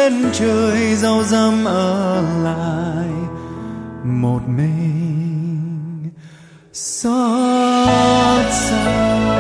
trên trời dâu dăm ở lại một mình xót xa.